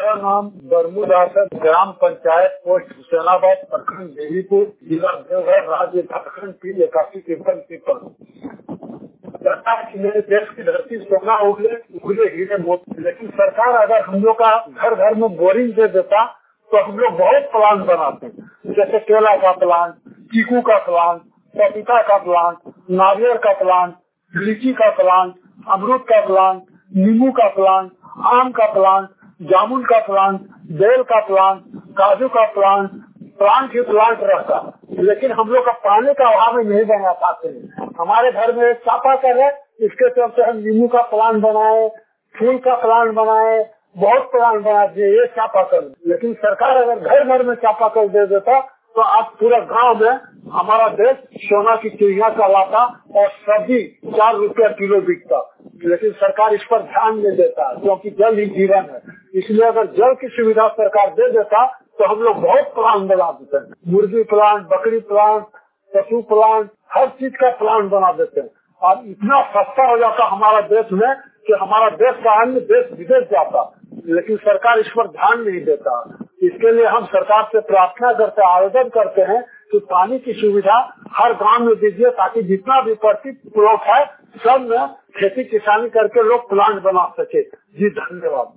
मेरा नाम बरमूदास है। ग्राम पंचायत पोस्ट हुसैनाबाद, प्रखंड देवीपुर, जिला देवघर, राज्य झारखंड की 81 मेरे देश की धरती सोना उगले हीरे मोती। लेकिन सरकार अगर हम लोग का घर घर में बोरिंग दे देता तो हम लोग बहुत प्लान बनाते हैं, जैसे केला का प्लांट, चीकू का प्लांट, पपीता का प्लांट, नारियल का प्लांट, लीची का प्लांट, अमरूद का प्लांट, नींबू का प्लांट, आम का प्लांट, जामुन का प्लांट, बेल का प्लांट, काजू का प्लांट, प्लांट ही प्लांट रहता। लेकिन हम लोग का पानी का अभाव में नहीं बना पाते हैं। हमारे घर में चापाकल है, इसके चलते हम नींबू का प्लांट बनाए, फूल का प्लांट बनाए, बहुत प्लांट बना दिए, ये चापाकल। लेकिन सरकार अगर घर घर में चापाकल दे देता तो आज पूरा गांव में हमारा देश सोना की चिड़िया कहलाता और सब्जी 4 रुपया किलो बिकता। लेकिन सरकार इस पर ध्यान नहीं देता, क्योंकि जल ही जीवन है। इसलिए अगर जल की सुविधा सरकार दे देता तो हम लोग बहुत प्लांट बना देते हैं। मुर्गी प्लांट, बकरी प्लांट, पशु प्लांट, हर चीज का प्लांट बना देते हैं। और इतना सस्ता हो जाता हमारा देश में कि हमारा देश का अन्न देश विदेश जाता। लेकिन सरकार इस पर ध्यान नहीं देता। इसके लिए हम सरकार से प्रार्थना करते, आवेदन करते हैं कि पानी की सुविधा हर गांव में दीजिए, ताकि जितना भी प्रति प्लॉट है सब में खेती किसानी करके लोग प्लांट बना सके। जी धन्यवाद।